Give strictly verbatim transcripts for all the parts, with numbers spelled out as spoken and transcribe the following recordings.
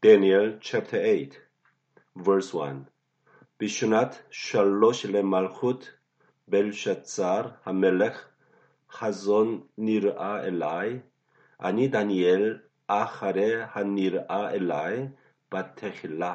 Daniel chapter eight, verse one. בשנת שלוש למלכות בלשצר המלך חזון נראה אלי, אני דניאל אחרי הנראה אלי בתחילה.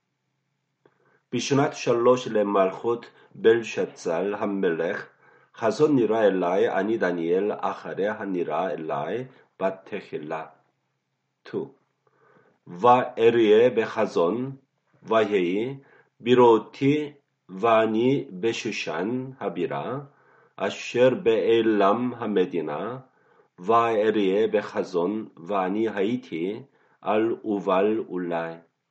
בשנת שלוש למלכות בלשצר המלך חזון נראה אלי, אני דניאל אחרי הנראה אלי בתחילה. two. ואראה בחזון, ויהי בראותי ואני בשושן הבירה, אשר באלם המדינה, ואראה בחזון, ואני הייתי על ובל אולי.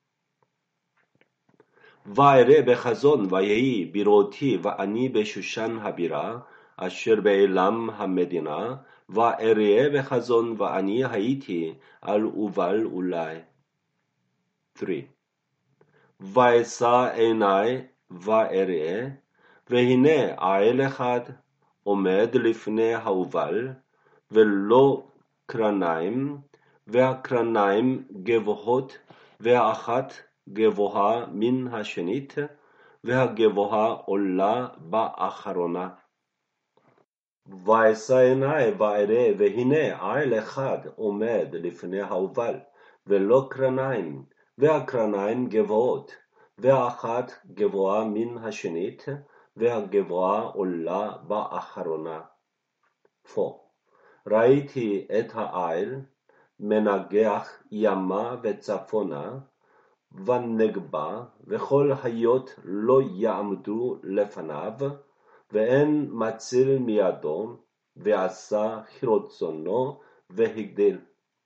ואראה בחזון, ויהי בראותי ואני בשושן הבירה, אשר באלם המדינה, ואראה בחזון, ואני הייתי על ובל אולי. three. ואשא עיני ואראה, והנה עיל אחד עומד לפני ההובל, ולא קרניים, והקרניים גבוהות, והאחת גבוהה מן השנית, והגבוהה עולה באחרונה. ואשא עיני ואראה, והנה עיל אחד עומד לפני ההובל, ולא קרניים, והקרניים גבוהות, והאחת גבוהה מן השנית, והגבוהה עולה באחרונה. four. ראיתי את העיל מנגח ימה וצפונה, ונגבה, וכל חיות לא יעמדו לפניו, ואין מציל מידו, ועשה כרצונו והגדיל.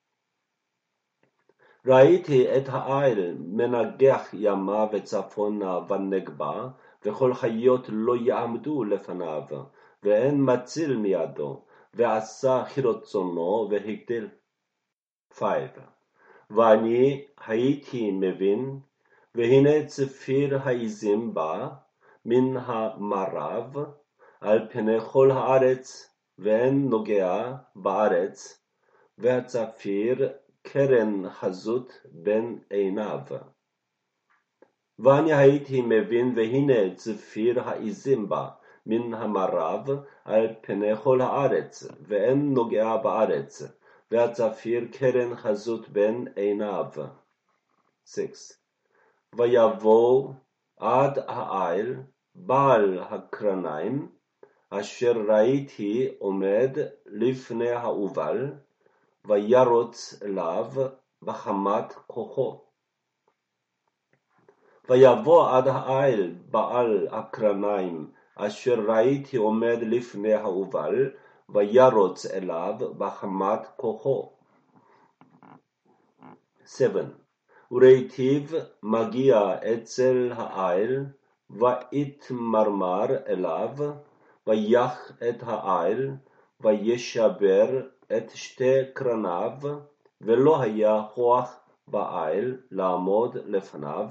ראיתי את העיל מנגח ימה וצפונה ונגבה, וכל חיות לא יעמדו לפניו, ואין מציל מידו, ועשה כרצונו והגדיל. five. ואני הייתי מבין, והנה צפיר העזים בא מן המערב, על פני כל הארץ, ואין נוגע בארץ, והצפיר קרן חזות בין עיניו. ואני הייתי מבין, והנה צפיר העזים בא מן המערב, על פני כל הארץ, ואין נוגע בארץ, והצפיר קרן חזות בין עיניו. six. ויבוא עד העיל בעל הקרניים, אשר ראיתי עומד לפני ההובל, וירוץ אליו בחמת כוחו. ויבוא עד העיל בעל הקרניים, אשר ראיתי עומד לפני ההובל, וירוץ אליו בחמת כוחו. seven. וראיתיו מגיע אצל העיל, ויתמרמר אליו, ויח את העיל, וישבר את שתי קרניו, ולא היה כוח בעיל לעמוד לפניו,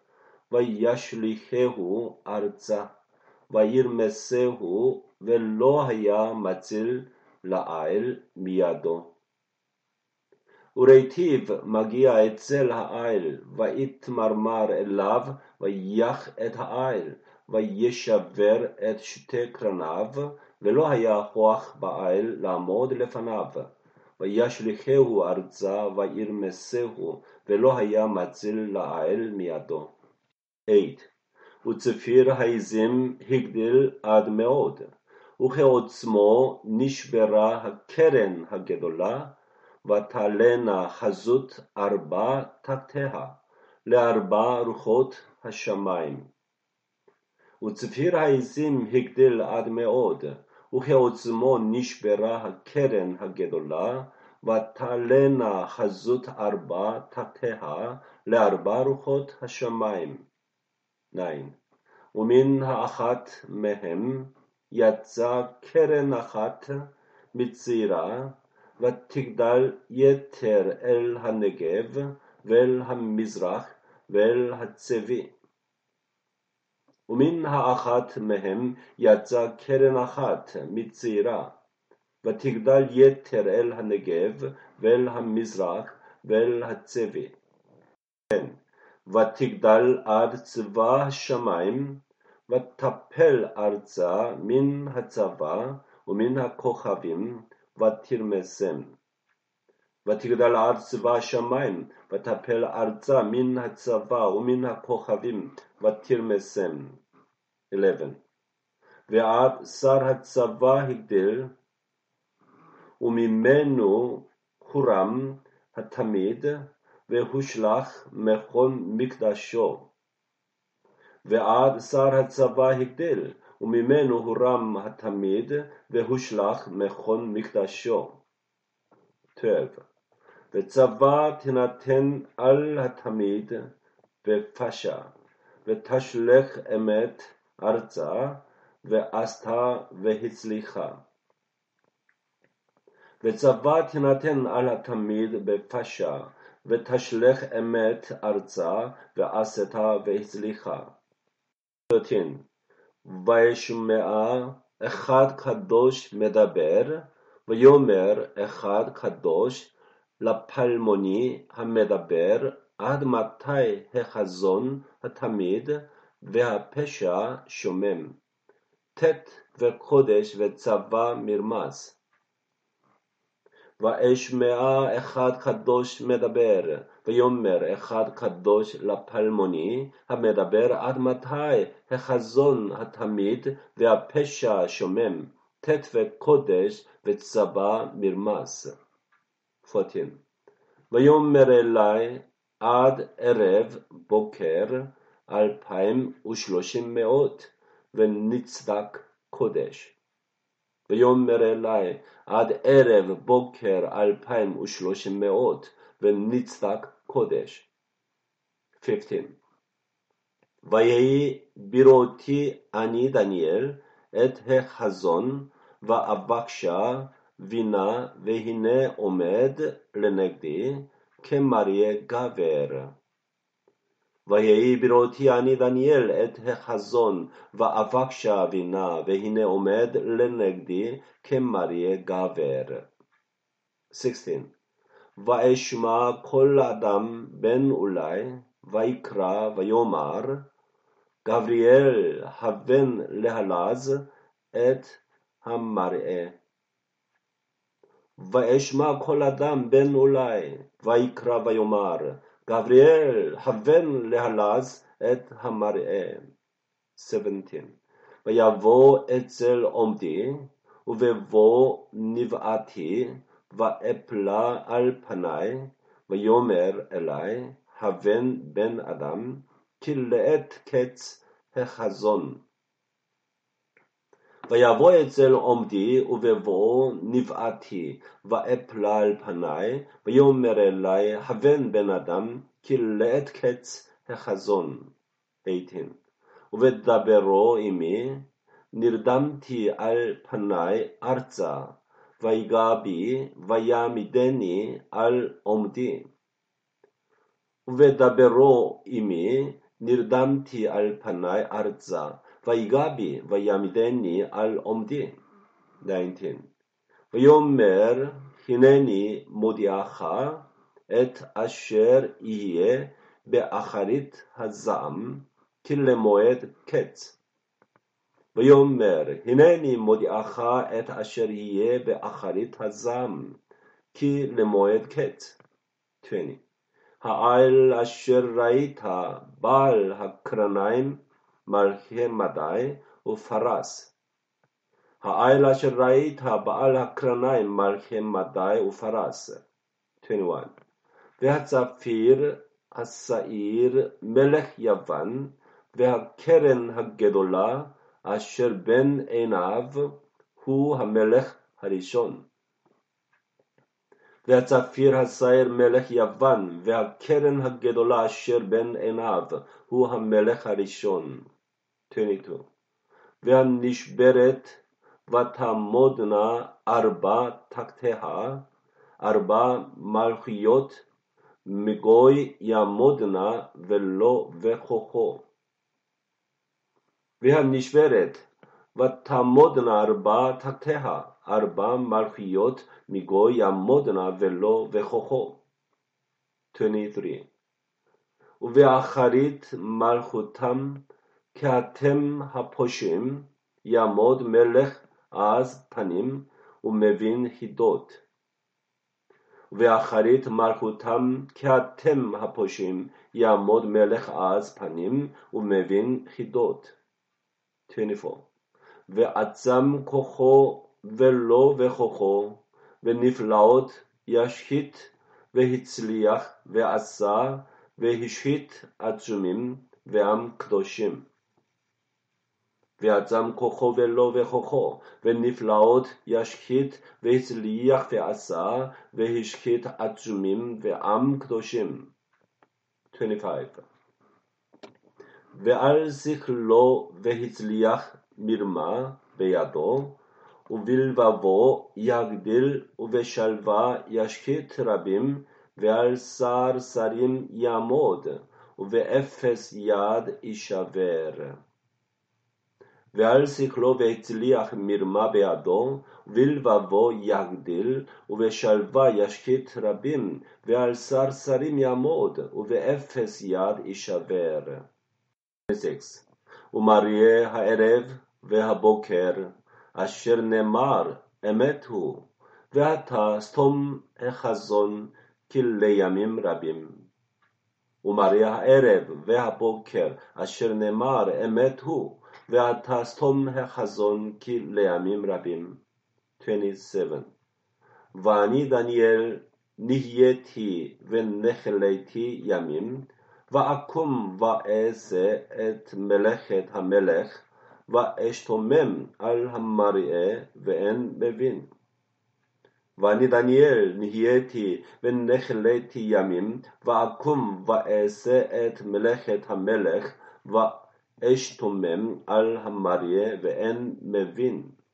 וישליכהו ארצה, וירמסהו, ולא היה מציל לעיל מידו. וראיתיו מגיע אצל העיל, ויתמרמר אליו, ויח את העיל, וישבר את שתי קרניו, ולא היה כוח בעיל לעמוד לפניו, וישליכהו ארצה, וירמסהו, ולא היה מציל לעיל מידו. eight. וצפיר העזים הגדיל עד מאוד, וכעוצמו נשברה הקרן הגדולה, ותעלנה חזות ארבע תחתיה, לארבע רוחות השמיים. וצפיר העזים הגדיל עד מאוד, וכעוצמו נשברה הקרן הגדולה, ותעלנה חזות ארבע תחתיה, לארבע רוחות השמיים. nine. ומן האחת מהם יצא קרן אחת מצעירה, ותגדל יתר אל הנגב, ואל המזרח, ואל הצבי. ומן האחת מהם יצא קרן אחת מצעירה, ותגדל יתר אל הנגב, ואל המזרח, ואל הצבי. כן. ותגדל עד צבא השמיים, ותפל ארצה מן הצבא ומן הכוכבים, ותרמסם. ותגדל עד צבא השמיים, ותפל ארצה מן הצבא ומן הכוכבים, ותרמסם. eleven. ועד שר הצבא הגדיל, וממנו הורם התמיד, והושלך מכון מקדשו. ועד שר הצבא הגדיל, וממנו הורם התמיד, והושלך מכון מקדשו. twelve. וצבא תינתן על התמיד בפשע, ותשלך אמת ארצה, ועשתה והצליחה. וצבא תינתן על התמיד בפשע, ותשלך אמת ארצה, ועשתה והצליחה. thirteen. וישמע אחד קדוש מדבר, ויאמר אחד קדוש לפלמוני המדבר, עד מתי החזון התמיד, והפשע שומם. ט' וקודש וצבא מרמס. וישמע אחד קדוש מדבר, ויאמר אחד קדוש לפלמוני המדבר, עד מתי החזון התמיד, והפשע שומם. ט' וקודש וצבא מרמס. fourteen. ויאמר אלי עד ערב בוקר אלפיים ושלושים מאות, ונצדק קודש. ויאמר אלי עד ערב בוקר אלפיים ושלושים מאות, ונצדק קודש. fifteen. ויהי בראותי אני דניאל את החזון, ואבקשה בינה, והנה עומד לנגדי כמראה גבר. ויהי בראותי אני דניאל את החזון, ואבקשה בינה, והנה עומד לנגדי כמראה גבר. sixteen. ואשמע כל אדם בן אולי, ויקרא ויאמר, גבריאל הבן להלז את המראה. ואשמע כל אדם בן אולי, ויקרא ויאמר, גבריאל הבן להלז את המראה. seventeen. ויבוא אצל עומדי, ובבוא נבעתי, ואפלה על פני, ויאמר אלי, הבן בן אדם, כי לעת קץ החזון. ויבוא אצל עומדי, ובבוא נבעתי, ואפלה על פני, ויאמר אלי, הבן בן אדם, כי לעת קץ החזון. eighteen. ודברו עמי, נרדמתי על פני ארצה, ויגע בי, ויעמידני על עומדי. ודברו עמי, נרדמתי על פני ארצה, ויגע בי, ויעמידני על עומדי. nineteen. ויאמר, הנני מודיעך את אשר יהיה באחרית הזעם, כי למועד קץ. ויאמר, הנני מודיעך את אשר יהיה באחרית הזעם, כי למועד קץ. twenty. העיל אשר ראית בעל הקרניים מלכי מדי ופרס. העיל אשר ראית בעל הקרניים מלכי מדי ופרס. twenty-one. והצפיר השעיר מלך יוון, והקרן הגדולה אשר בין עיניו הוא המלך הראשון. והצפיר השעיר מלך יוון, והקרן הגדולה אשר בין עיניו הוא המלך הראשון. twenty-two. והנשברת ותעמודנה ארבע תחתיה, ארבע מלכויות, מגוי יעמודנה ולא וכוחו. והנשברת ותעמודנה ארבע תחתיה, ארבע מלכויות, מגוי יעמודנה ולא וכוחו. twenty-three. ואחרית מלכותם כאתם הפושעים, יעמוד מלך עז פנים ומבין חידות. ואחרית מלכותם כאתם הפושעים, יעמוד מלך עז פנים ומבין חידות. עשרים וארבע. ועצם כוחו ולא וכוחו, ונפלאות ישחית והצליח ועשה והשחית עצומים ועם קדושים. ועצם כוחו ולא וכוחו, ונפלאות ישחית והצליח ועשה והשחית עצומים ועם קדושים. עשרים וחמש. ועל שכלו והצליח מרמה בידו, ובלבבו יגדיל ובשלווה ישחית רבים, ועל שר שרים יעמוד, ובאפס יד יישבר. ועל שכלו והצליח מרמה בידו, ובלבבו יגדיל ובשלווה ישחית רבים, ועל שר שרים יעמוד, ובאפס יד יישבר. עשרים ושש. ומראה הערב והבוקר, אשר נאמר אמת הוא, ואתה סתום החזון כי לימים רבים. ומראה הערב והבוקר, אשר נאמר אמת הוא, ואתה סתום החזון כי לימים רבים. עשרים ושבע. ואני דניאל נהייתי ונחליתי ימים, ואקום ואעשה את מלאכת המלך, ואשתומם על המראה ואין מבין. ואני דניאל נהייתי ונחליתי ימים, ואקום ואעשה את מלאכת המלך, ואשתומם על המראה ואין מבין.